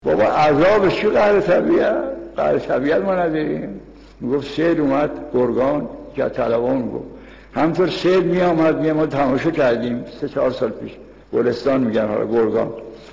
بابا عذابش چی؟ قهر طبیعت ما نداریم. میگفت سیل اومد گرگان که طلبان گفت همطور سیل می آمد ما تماشا کردیم 3-4 سال پیش گلستان میگن حالا گرگان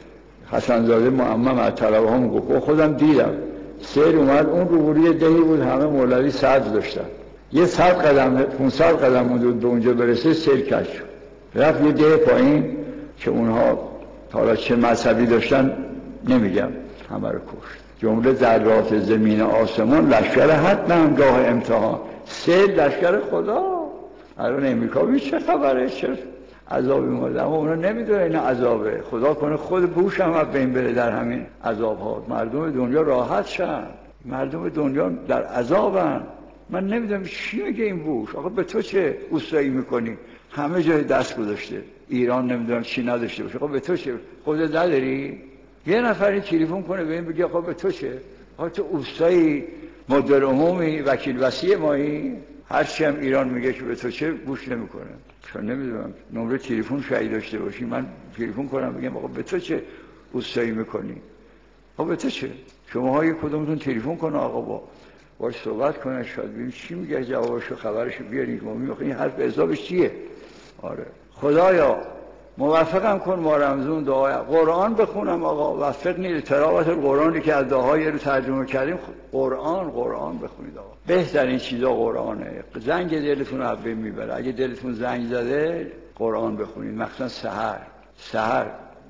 حسنزاده معمم از طلبان گفت خودم دیدم سیل اومد اون روبروی دهی بود همه مولوی سبز داشتن یه 100 قدم 500 قدم موند به اونجا برسه سیل کش شد رفت یه ده پایین که اونها حالا چه مذهبی داشتن نمیگم همه رو کشت جمله ذرات زمین آسمان لشکر حد نمگاه امتحان سیل لشکر خدا. الان امریکا بید چه خبره چه عذابی مورد اما اونا نمیدونه این عذابه. خدا کنه خود بوش هم بین بره در همین عذاب ها مردم دنیا راحت شن. مردم دنیا در عذابن. من نمیدونم چی میگه این بوش. آقا به تو چه اوستایی میکنی؟ همه جای دست گذاشته ایران نمیدونم چی نداشته باشه. آقا به تو چه؟ خودت نداری؟ یه نفری تلفن کنه به این بگه آقا به تو چه؟ آقا تو اوستایی مدیر عمومی وکیل وصی مایی؟ هرچی هم ایران میگه که به تو چه گوش نمیکنه. چون نمیدونم نمره تلفن شاید داشته باشی من تلفن کنم بگم آقا به تو چه اوستایی میکنی؟ آقا به تو چه؟ شماها یک کدومتون تلفن کنه آقا باش صحبت کنه شاید ببین چی میگه جوابشو خبرشو بیارید. ما میگیم این حرف حسابش چیه؟ آره خدایا موفقم کن ما رمضان دعای قرآن بخونم آقا وفقنی تلاوت القرآنی که از دعاهای رو ترجمه کردیم قرآن بخونید آقا. بهترین چیزا قرآنه. زنگ دلتون رو بین میبره. اگه دلتون زنگ زده قرآن بخونید مخصوصا سحر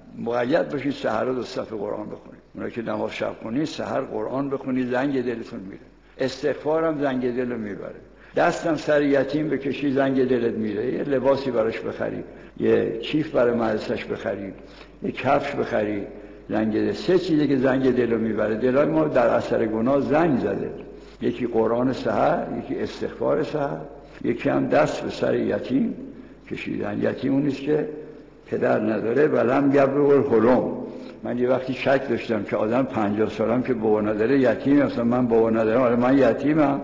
مقید باشید سحر رو 2 صفحه قرآن بخونید. اونایی که نماز شب خونید سحر قرآن بخونید زنگ دلتون میره. استغفارم زنگ دل رو میبره. دستم سر یتیم بکشی زنگ دلت میره. یه لباسی براش بخری یه کیف برای مدرسش بخری یه کفش بخری زنگ دل. 3 چیزی که زنگ دل رو میبره. دلای ما در اثر گناه زنگ زده. یکی قرآن سحر یکی استغفار سحر یکی هم دست به سر یتیم کشیدن. یتیم اون نیست که پدر نداره ولم یبلغ الحلم. من یه وقتی شک داشتم که آدم 50 سالم که بابا نداره یتیمه. مثلا من بابا ندارم آره من یتیمم.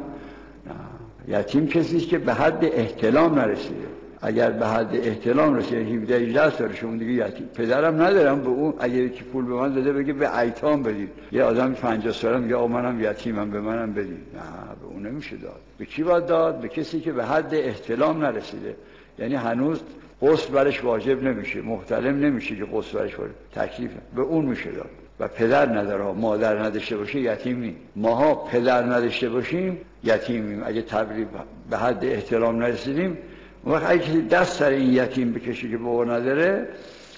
نه یتیم کسی است که به حد احتلام نرسیده. اگر به حد احتلام رسیده 17-18 سالشه اون دیگه یتیم. پدرم ندارم به اون اگه یکی پول به من داده بگه به ایتام بدید. یه آدم 50 ساله میگه آقا منم یتیمم به منم بدید. نه به اون نمیشه داد. به کی باید داد؟ به کسی که به حد احتلام نرسیده. یعنی هنوز غسل برش واجب نمیشه محتلم نمیشه که غسل برش واجب تکلیف به اون میشه داد. و پدر نداره مادر نداشته باشه یتیم نیم. ماها پدر نداشته باشیم یتیمیم. اگه تبریب به حد احترام نرسیدیم وقت اگه کسی دست سر این یتیم بکشه که بابا نداره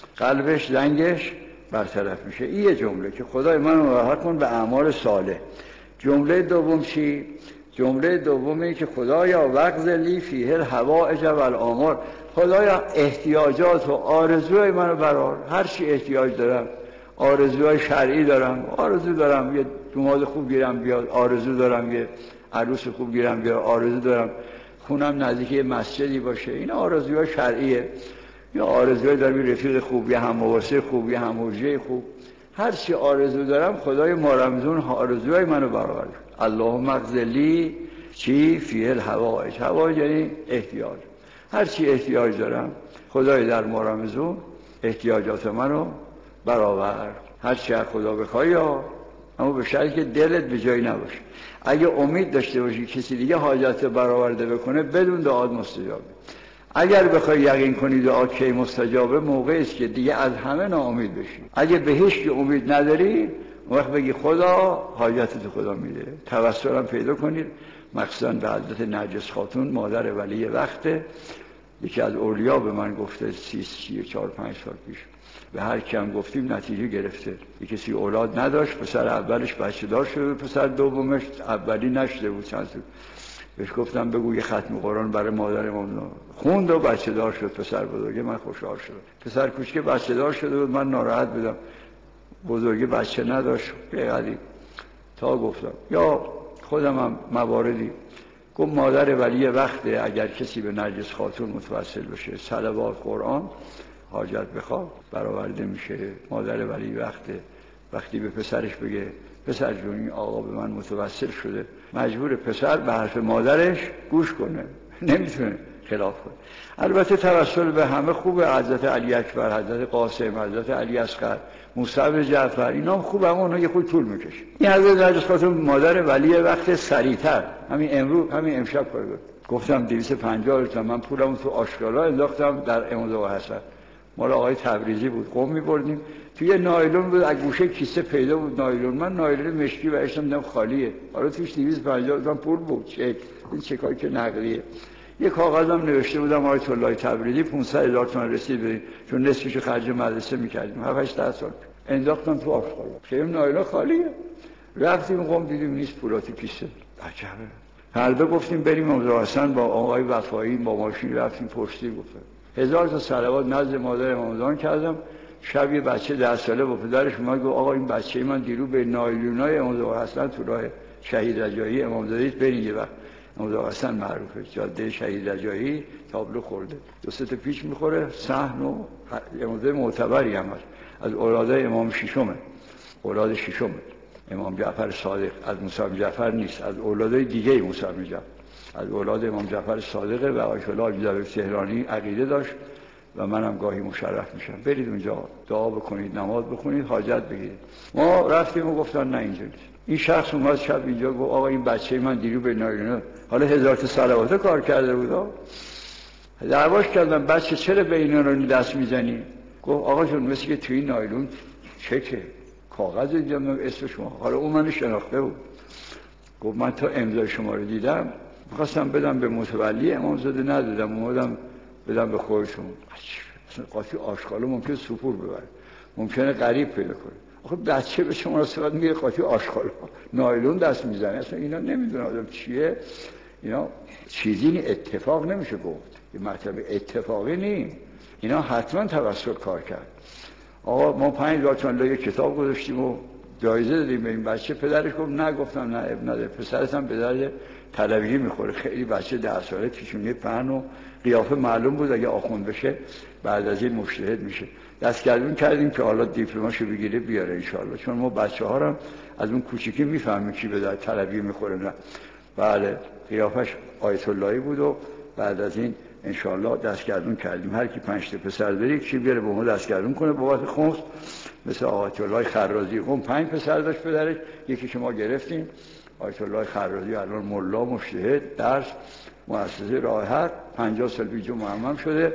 قلبش زنگش برطرف میشه. این یه جمله که خدای من راحت کن به اعمال صالح. جمله دوم چی؟ جمله دومی که خدایا وقت لی فیه الحوائج والآمال. خدایا احتیاجات و آرزوهای منو برار. هر چی احتیاج دارم آرزوهای شرعی دارم. آرزو دارم یه دوماد خوب گیرم بیاد. آرزو دارم یه عروس خوب گیرم بیاد. آرزو دارم خونم نزدیک یه مسجدی باشه. این آرزوهای شرعیه. یا آرزوهای دارم یه رفیق خوب یه همواسه خوب یه هموجه خوب. هر چی آرزو دارم خدای ما رمضان آرزوهای منو برآورد. اللهم اغفرلی چی فیه الحوائج. حوائج یعنی احتیاج. هر چی احتیاج دارم خدای در ما رمضان احتیاجات منو برآورد. هر چی از خدا بخوای اما به شرطی که دلت به جایی نباشه. اگه امید داشته باشی کسی دیگه حاجت برآورده بکنه بدون دعات مستجابه. اگر بخوای یقین کنی دعا کی مستجابه موقعی است که دیگه از همه ناامید بشی. اگه به هیچ کی امید نداری وقت بگی خدا حاجت خدا میده. توسل پیدا کنید مخصوصا به حضرت نرجس خاتون مادر ولی وقته. یکی از اولیا به من گفته 4-5 سال پیش به هر کیم گفتیم نتیجه گرفته. یکی کسی اولاد نداشت پسر اولش بچه دار شده پسر دومش اولی نشده بود چند سال. بهش گفتم بگو یه ختم قرآن برای مادر امام خوند و بچه دار شد. پسر بزرگه من خوشحال شدم. پسر کوچیک بچه دار شده بود من ناراحت بودم. بزرگی بچه نداشت قدیم تا گفتم یا خودم هم مواردی گفت مادر ولی وقته اگر کسی به نرجس خاتون متوسل بشه صلوات قرآن حاجت بخواد برآورده میشه. مادر ولی وقتی به پسرش بگه پسر جون این آقا به من متوسل شده مجبور پسر به حرف مادرش گوش کنه. نمیتونه خلاف کنه. البته توسل به همه خوبه، حضرت علی اکبر، حضرت قاسم، حضرت علی اصغر، موسی بن جعفر، اینا هم خوبه، اما اونها یه خود طول میکشه. این حضرت درجه خاطر مادر ولی وقت سریعتر همین امروز همین امشب کار گفتم 250 تومن پولمو تو آشکالا انداختم در امام زاده حسن، مال آقای تبریزی بود، قم می‌بردیم توی نایلون بود، از گوشه کیسه پیدا بود نایلون، من نایلون مشکی برشتم دیدم خالیه، حالا توش 250 تومن پول بود، چک، این چکایی که نقدیه. یه کاغذم نوشته بودم آیت الله تبریزی 500,000 تومان رسید بدین، چون نصفش خرج مدرسه می‌کردیم 7-8 سال. انداختم تو آشغالا، خیلی نایلون خالیه. رفتیم قم دیدیم نیست پولا تو کیسه. عجبه. حلبه گفتیم بریم امام زاده حسن، با آقای وفایی با ماشین رفتیم پشتی، گفتم 1000 تا صلوات نزد مادر امام زاده کردم. شب یه بچه 10 ساله با پدرش اومد گفت آقا این بچه من دیرو به نایلونای امام زاده حسن تو راه شهید رجایی امام زاده برید، یه وقت امام زاده حسن معروفه، جاده شهید رجایی تابلو خورده، 2 تا پیچ میخوره، صحن و امام زاده معتبری هم هست، از اولادای امام ششمه، اولاد ششمه امام جعفر صادق، از موسی بن جعفر نیست، از اولادای دیگه موسی بن جعفر، از اولاد امام جعفر صادقه و آیت الله جعفر تهرانی عقیده داشت و منم گاهی مشرف میشم. برید اونجا دعا بکنید، نماز بخونید، حاجت بگیرید. ما رفتیم و گفتن نه اینجا نیست. این شخص اومد شب اینجا گفت آقا این بچه من دیرو به نایلون، حالا 1000 تا صلوات کار کرده بود. دعواش کردم بچه چرا به اینا رو دست میزنی؟ گفت آقا جون مثل که توی نایلون چکه، کاغذ دیدم اسم شما، حالا اون منو شناخته بود. گفت من تا امضای شما رو دیدم می‌خواستم بدم به متولی امام زاده ندادم، اومدم بدم به خودشون. اصلا قاطی آشغالا ممکنه سپور ببره، ممکنه غریب پیدا کنه. آخه بچه به شما صفت میگه قاطی آشغالا نایلون دست میزنه، اصلا اینا نمیدونه آدم چیه، اینا چیزی اتفاق نمیشه گفت، این مطلب اتفاقی نیست، اینا حتما توسل کار کرد. آقا ما 5000 تومان یه کتاب گذاشتیم و جایزه دادیم به این بچه. پدرش گفت نه، گفتم نه اب نداره، پسرت هم به درد طلبگی میخوره، خیلی بچه 10 ساله پیشونی پهن و قیافه معلوم بود اگه آخوند بشه بعد از این مجتهد میشه. دستگردون کردیم که حالا دیپلماشو بگیره بیاره انشالله، چون ما بچه‌ها رو از اون کوچیکی میفهمیم کی به درد طلبگی میخوره. نه بله، قیافش آیت اللهی بود و بعد از این انشالله دستگردون کردیم. هر کی 5 تا پسر داره یکی بیاره به ما دستگردون کنه بابت خمس، مثل آیت الله خرازی قم 5 پسر داشت پدرش، یکی که ما گرفتیم. آیت الله خرازی الان ملا مجتهد، درس مؤسسه راه حق 50 سال پیش معمم شده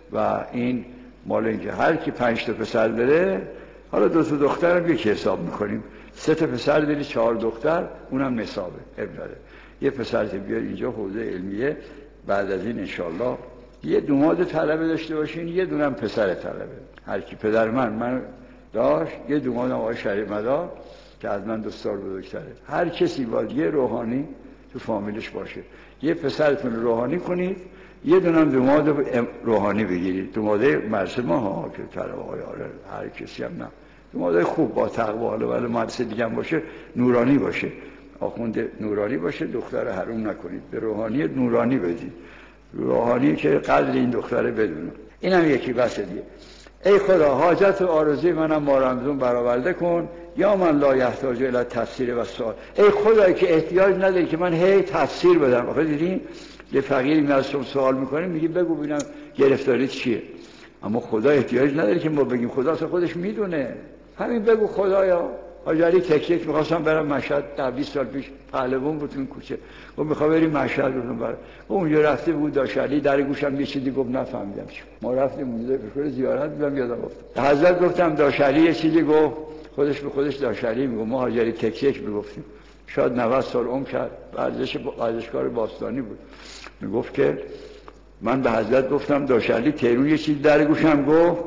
و این مال اینکه هر کی 5 تا پسر داره، حالا 2 تا دخترم یکی حساب میکنیم، 3 تا پسر داری 4 دختر، اونم نصابه ابراده. یه پسر بیار اینجا حوزه علمیه، بعد از این انشالله یه دوماد طلبه داشته باشین، یه دونم پسر طلبه. هر کی پدر من داشت، یه دومادم آقای شریف مدار که از من 2 سال بزرگتره. هر کسی باید یه روحانی تو فامیلش باشه. یه پسرتون روحانی کنید، یه دونم دوماد روحانی بگیرید، دوماده مرسه ما ها که طلبه های هر کسی هم نه، دوماده خوب با تقوا، ولی مرسه دیگه هم باشه نورانی باشه، آخوند نورانی باشه، دختر حروم نکنید، به روحانی نورانی بدید، روحانی که قدر این دختره بدونه. اینم یکی بس دیگه. ای خدا حاجت و آرزوی منم ما رمزون برآورده کن، یا من لا یحتاج الی تفسیر و سوال. ای خدایی که احتیاج نداری که من هی تفسیر بدم. آخه دیدین یه فقیری میاد سوال میکنه میگه بگو ببینم گرفتاریت چیه، اما خدا احتیاج نداره که ما بگیم، خدا اصلا خودش میدونه. همین بگو خدایا. حاج علی تک می‌خواستم برم مشهد 20 سال پیش، پهلوان بود تو کوچه، گفت می‌خوام بریم مشهد بودم برام. اونجا رفته بود داشت علی در گوشم یه چیزی گفت نفهمیدم چی. ما رفتیم اونجا به زیارت بودم یادم افتاد. حضرت گفتم داشت علی یه چیزی گفت، خودش به خودش داشت علی میگفت، ما حاج علی تک میگفتیم. شاید 90 سال عمر کرد، ورزشکار باستانی بود. میگفت که من به حضرت گفتم داشت علی تیرون یه چیزی در گوشم گفت،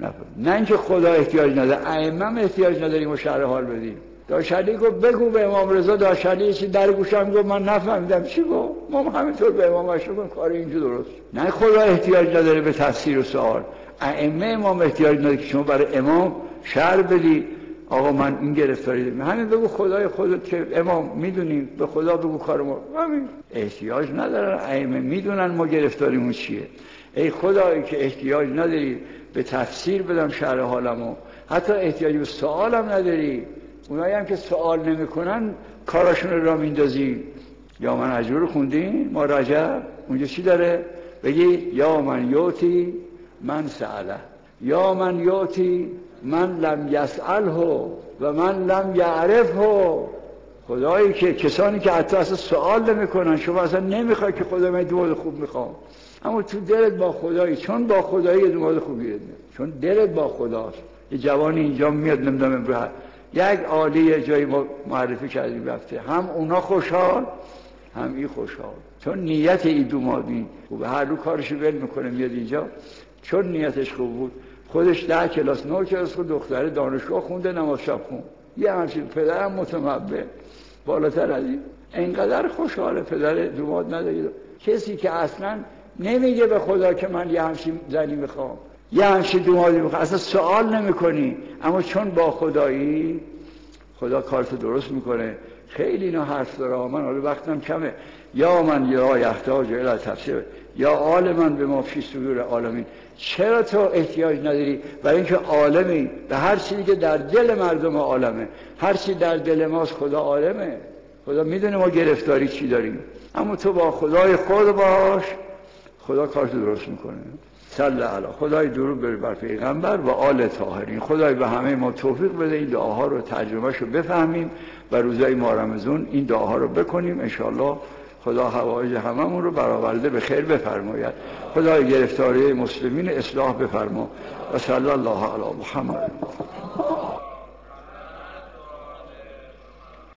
نه اینکه خدا احتیاج نداره، ائمه احتیاج نداریم و شرح حال بدیم. داشت علی گفت بگو به امام رضا داشت علی چیزی در گوشم گفت من نفهمیدم چی گفت. ما همینطور به امام اشرف کار اینجا درست. نه خدا احتیاج نداره به تفسیر و سوال، ائمه امام احتیاج نداره که شما برای امام شرح بدی آقا من این گرفتاری دارم. همین بگو خدای خودت که امام میدونیم، به خدا بگو کار ما، همین. احتیاج نداره، ائمه میدونن ما گرفتاریمون چیه. ای خدایی که احتیاج نداری به تفسیر بدم شرح حالمو، حتی احتیاج به سوالم نداری. اونایی هم که سوال نمیکنن کاراشون رو را میندازی. یا من اجور خوندین ما رجب اونجا چی داره؟ بگی یا من یوتی من سأله، یا من یوتی من لم یسأله و من لم یعرفه. خدایی که کسانی که حتی اصلا سوال نمیکنن، شما اصلا نمیخوای که خدا من دعای خوب میخوام، اما تو دلت با خدایی، چون با خدایی دعای خوبی میاد، چون دلت با خداست. یه جوانی اینجا میاد نمیدونم امروز یک عالی جایی معرفی کردیم رفته، هم اونا خوشحال هم این خوشحال، چون نیت این دومادی خوبه. هر رو کارشو ول میکنه میاد اینجا، چون نیتش خوب بود. خودش 10 کلاس 9 کلاس خود دختره دانشگاه خونده، نماز شب خون، یه همچین پدرم متمبه بالاتر از این، اینقدر خوشحاله پدر دوماد ندارید. کسی که اصلا نمیگه به خدا که من یه همچین زنی میخوام، یه همچین دومادی میخوام، اصلا سوال نمیکنی، اما چون با خدایی خدا کارتو درست میکنه. خیلی اینا حرف داره، من حالا وقتم کمه. یا من یا یحتاج الی تفسیر یا عالما به ما فی صدور عالمین. چرا تو احتیاج نداری؟ برای اینکه عالمی، به هر چیزی که در دل مردم عالمه، هر چی در دل ماست خدا عالمه، خدا میدونه ما گرفتاری چی داریم، اما تو با خدای خود باش، خدا کارتو درست میکنه. صلی علی خدای درود بر پیغمبر و آل طاهرین. خدای به همه ما توفیق بده این دعاها رو ترجمهشو بفهمیم و روزای ماه رمضان این دعاها رو بکنیم ان شاء الله. خدا حوایج هممون رو برآورده به خیر بفرماید. خدای گرفتاری مسلمین اصلاح بفرما و صلی الله علی محمد.